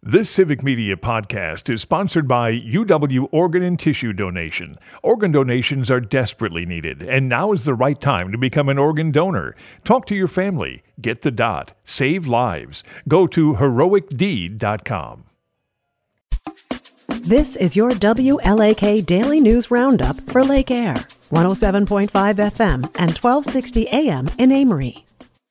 This Civic Media podcast is sponsored by UW Organ and Tissue Donation. Organ donations are desperately needed, and now is the right time to become an organ donor. Talk to your family. Get the dot. Save lives. Go to heroicdeed.com. This is your WLAK Daily News Roundup for Lake Air, 107.5 FM and 1260 AM in Amory.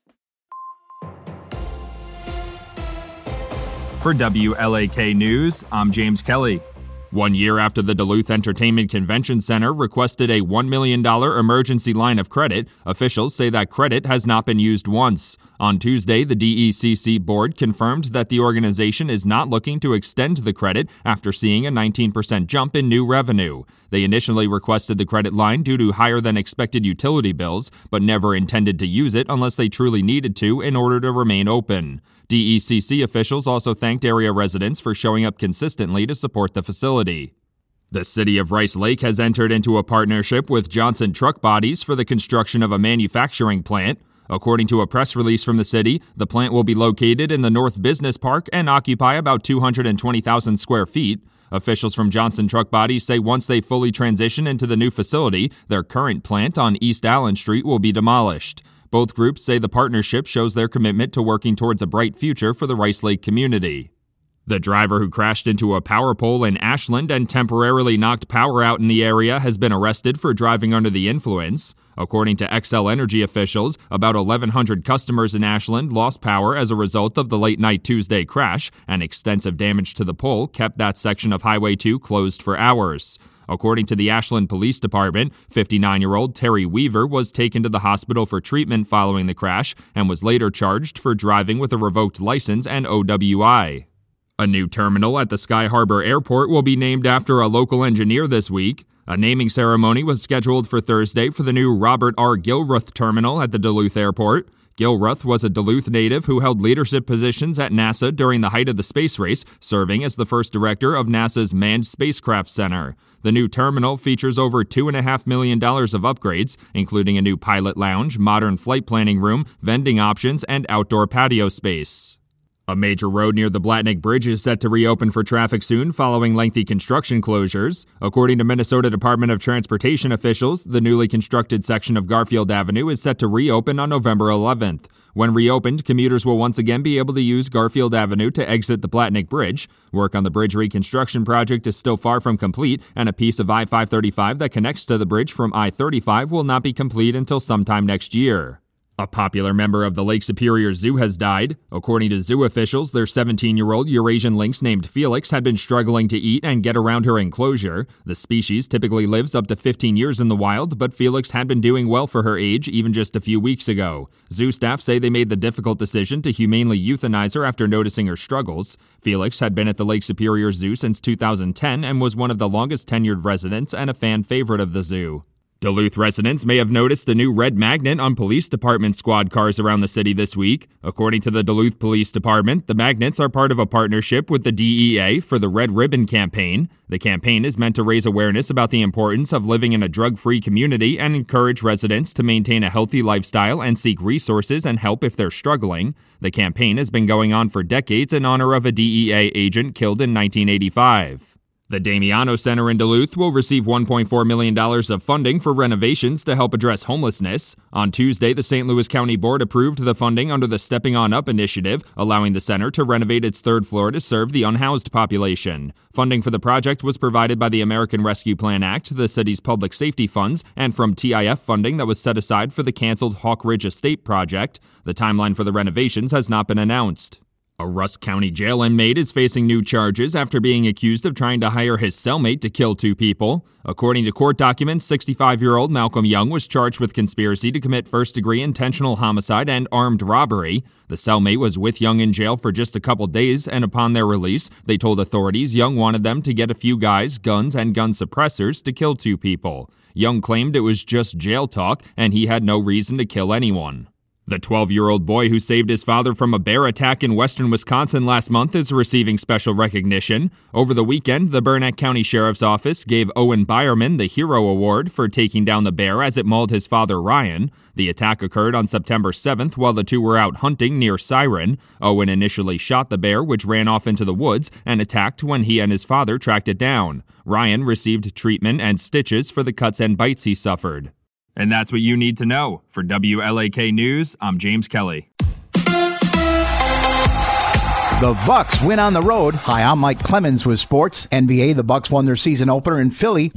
For WLAK News, I'm James Kelly. 1 year after the Duluth Entertainment Convention Center requested a $1 million emergency line of credit, officials say that credit has not been used once. On Tuesday, the DECC board confirmed that the organization is not looking to extend the credit after seeing a 19% jump in new revenue. They initially requested the credit line due to higher than expected utility bills, but never intended to use it unless they truly needed to in order to remain open. DECC officials also thanked area residents for showing up consistently to support the facility. The city of Rice Lake has entered into a partnership with Johnson Truck Bodies for the construction of a manufacturing plant. According to a press release from the city, the plant will be located in the North Business Park and occupy about 220,000 square feet. Officials from Johnson Truck Bodies say once they fully transition into the new facility, their current plant on East Allen Street will be demolished. Both groups say the partnership shows their commitment to working towards a bright future for the Rice Lake community. The driver who crashed into a power pole in Ashland and temporarily knocked power out in the area has been arrested for driving under the influence. According to Xcel Energy officials, about 1,100 customers in Ashland lost power as a result of the late-night Tuesday crash, and extensive damage to the pole kept that section of Highway 2 closed for hours. According to the Ashland Police Department, 59-year-old Terry Weaver was taken to the hospital for treatment following the crash and was later charged for driving with a revoked license and OWI. A new terminal at the Sky Harbor Airport will be named after a local engineer this week. A naming ceremony was scheduled for Thursday for the new Robert R. Gilruth terminal at the Duluth Airport. Gilruth was a Duluth native who held leadership positions at NASA during the height of the space race, serving as the first director of NASA's Manned Spacecraft Center. The new terminal features over $2.5 million of upgrades, including a new pilot lounge, modern flight planning room, vending options, and outdoor patio space. A major road near the Blatnick Bridge is set to reopen for traffic soon following lengthy construction closures. According to Minnesota Department of Transportation officials, the newly constructed section of Garfield Avenue is set to reopen on November 11th. When reopened, commuters will once again be able to use Garfield Avenue to exit the Blatnick Bridge. Work on the bridge reconstruction project is still far from complete, and a piece of I-535 that connects to the bridge from I-35 will not be complete until sometime next year. A popular member of the Lake Superior Zoo has died. According to zoo officials, their 17-year-old Eurasian lynx named Felix had been struggling to eat and get around her enclosure. The species typically lives up to 15 years in the wild, but Felix had been doing well for her age even just a few weeks ago. Zoo staff say they made the difficult decision to humanely euthanize her after noticing her struggles. Felix had been at the Lake Superior Zoo since 2010 and was one of the longest tenured residents and a fan favorite of the zoo. Duluth residents may have noticed a new red magnet on police department squad cars around the city this week. According to the Duluth Police Department, the magnets are part of a partnership with the DEA for the Red Ribbon Campaign. The campaign is meant to raise awareness about the importance of living in a drug-free community and encourage residents to maintain a healthy lifestyle and seek resources and help if they're struggling. The campaign has been going on for decades in honor of a DEA agent killed in 1985. The Damiano Center in Duluth will receive $1.4 million of funding for renovations to help address homelessness. On Tuesday, the St. Louis County Board approved the funding under the Stepping On Up initiative, allowing the center to renovate its third floor to serve the unhoused population. Funding for the project was provided by the American Rescue Plan Act, the city's public safety funds, and from TIF funding that was set aside for the canceled Hawk Ridge Estate project. The timeline for the renovations has not been announced. A Rusk County jail inmate is facing new charges after being accused of trying to hire his cellmate to kill two people. According to court documents, 65-year-old Malcolm Young was charged with conspiracy to commit first-degree intentional homicide and armed robbery. The cellmate was with Young in jail for just a couple days, and upon their release, they told authorities Young wanted them to get a few guys, guns, and gun suppressors to kill two people. Young claimed it was just jail talk, and he had no reason to kill anyone. The 12-year-old boy who saved his father from a bear attack in western Wisconsin last month is receiving special recognition. Over the weekend, the Burnett County Sheriff's Office gave Owen Byerman the Hero Award for taking down the bear as it mauled his father, Ryan. The attack occurred on September 7th while the two were out hunting near Siren. Owen initially shot the bear, which ran off into the woods, and attacked when he and his father tracked it down. Ryan received treatment and stitches for the cuts and bites he suffered. And that's what you need to know. For WLAK News, I'm James Kelly. The Bucks win on the road. Hi, I'm Mike Clemens with sports. NBA, the Bucks won their season opener in Philly,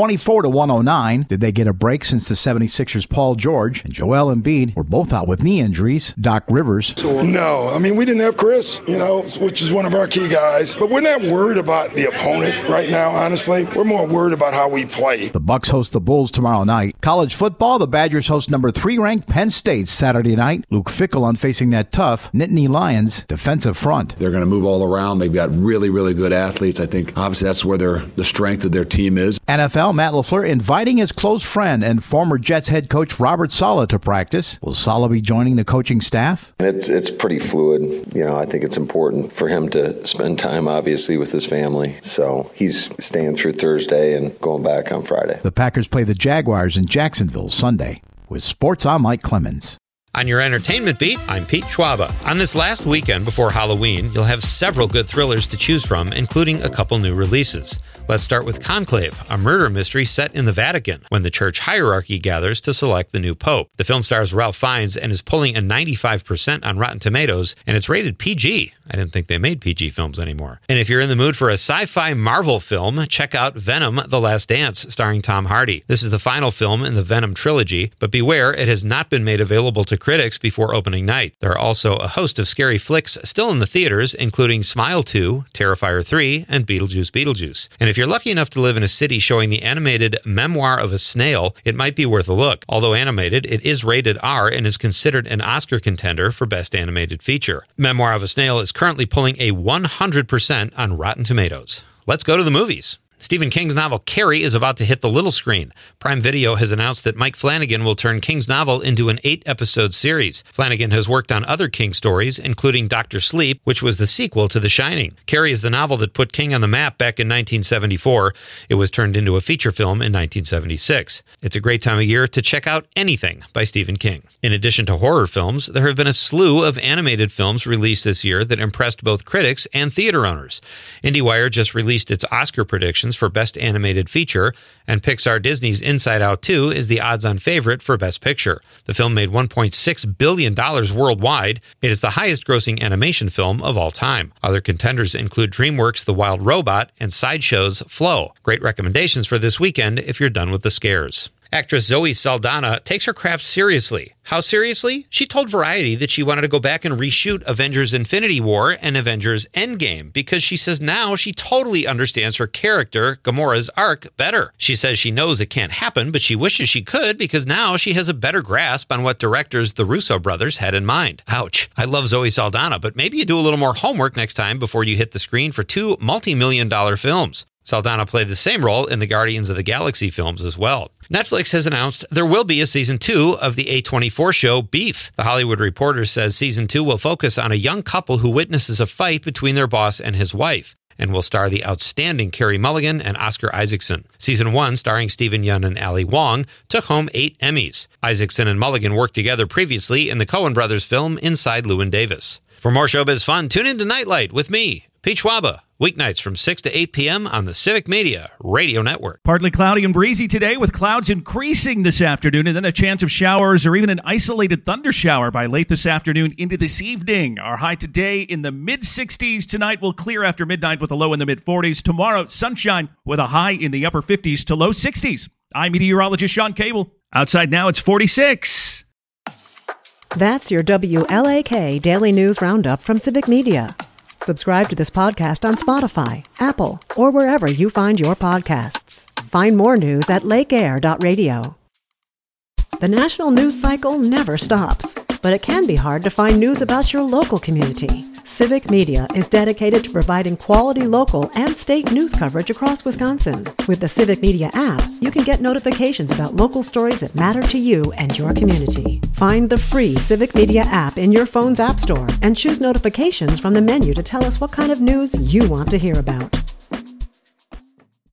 124-109. Did they get a break since the 76ers' Paul George and Joel Embiid were both out with knee injuries? Doc Rivers. No, I mean, we didn't have Chris, which is one of our key guys. But we're not worried about the opponent right now, honestly. We're more worried about how we play. The Bucks host the Bulls tomorrow night. College football, the Badgers host number 3 ranked Penn State Saturday night. Luke Fickell on facing that tough Nittany Lions defensive front. They're going to move all around. They've got really, really good athletes. I think, obviously, that's where the strength of their team is. NFL, Matt LaFleur inviting his close friend and former Jets head coach Robert Saleh to practice. Will Saleh be joining the coaching staff? It's pretty fluid. I think it's important for him to spend time, obviously, with his family. So he's staying through Thursday and going back on Friday. The Packers play the Jaguars in Jacksonville Sunday. With sports, I'm Mike Clemens. On your entertainment beat, I'm Pete Schwaba. On this last weekend before Halloween, you'll have several good thrillers to choose from, including a couple new releases. Let's start with Conclave, a murder mystery set in the Vatican, when the church hierarchy gathers to select the new pope. The film stars Ralph Fiennes and is pulling a 95% on Rotten Tomatoes, and it's rated PG. I didn't think they made PG films anymore. And if you're in the mood for a sci-fi Marvel film, check out Venom: The Last Dance, starring Tom Hardy. This is the final film in the Venom trilogy, but beware, it has not been made available to critics before opening night. There are also a host of scary flicks still in the theaters, including Smile 2, Terrifier 3, and Beetlejuice. And if you're lucky enough to live in a city showing the animated Memoir of a Snail, it might be worth a look. Although animated, it is rated R and is considered an Oscar contender for Best Animated Feature. Memoir of a Snail is currently pulling a 100% on Rotten Tomatoes. Let's go to the movies. Stephen King's novel Carrie is about to hit the little screen. Prime Video has announced that Mike Flanagan will turn King's novel into an 8-episode series. Flanagan has worked on other King stories, including Dr. Sleep, which was the sequel to The Shining. Carrie is the novel that put King on the map back in 1974. It was turned into a feature film in 1976. It's a great time of year to check out anything by Stephen King. In addition to horror films, there have been a slew of animated films released this year that impressed both critics and theater owners. IndieWire just released its Oscar predictions for Best Animated Feature, and Pixar Disney's Inside Out 2 is the odds-on favorite for Best Picture. The film made $1.6 billion worldwide. It is the highest-grossing animation film of all time. Other contenders include DreamWorks' The Wild Robot and Sideshow's Flow. Great recommendations for this weekend if you're done with the scares. Actress Zoe Saldana takes her craft seriously. How seriously? She told Variety that she wanted to go back and reshoot Avengers Infinity War and Avengers Endgame because she says now she totally understands her character, Gamora's arc, better. She says she knows it can't happen, but she wishes she could because now she has a better grasp on what directors the Russo brothers had in mind. Ouch. I love Zoe Saldana, but maybe you do a little more homework next time before you hit the screen for 2 multi-million-dollar films. Saldana played the same role in the Guardians of the Galaxy films as well. Netflix has announced there will be a Season 2 of the A24 show Beef. The Hollywood Reporter says Season 2 will focus on a young couple who witnesses a fight between their boss and his wife, and will star the outstanding Carey Mulligan and Oscar Isaacson. Season 1, starring Stephen Yeun and Ali Wong, took home 8 Emmys. Isaacson and Mulligan worked together previously in the Coen brothers film Inside Llewyn Davis. For more showbiz fun, tune in to Nightlight with me, Pete Schwaba. Weeknights from 6 to 8 p.m. on the Civic Media Radio Network. Partly cloudy and breezy today with clouds increasing this afternoon and then a chance of showers or even an isolated thunder shower by late this afternoon into this evening. Our high today in the mid-60s. Tonight will clear after midnight with a low in the mid-40s. Tomorrow, sunshine with a high in the upper 50s to low 60s. I'm meteorologist Sean Cable. Outside now, it's 46. That's your WLAK Daily News Roundup from Civic Media. Subscribe to this podcast on Spotify, Apple, or wherever you find your podcasts. Find more news at lakeair.radio. The national news cycle never stops, but it can be hard to find news about your local community. Civic Media is dedicated to providing quality local and state news coverage across Wisconsin. With the Civic Media app, you can get notifications about local stories that matter to you and your community. Find the free Civic Media app in your phone's app store and choose notifications from the menu to tell us what kind of news you want to hear about.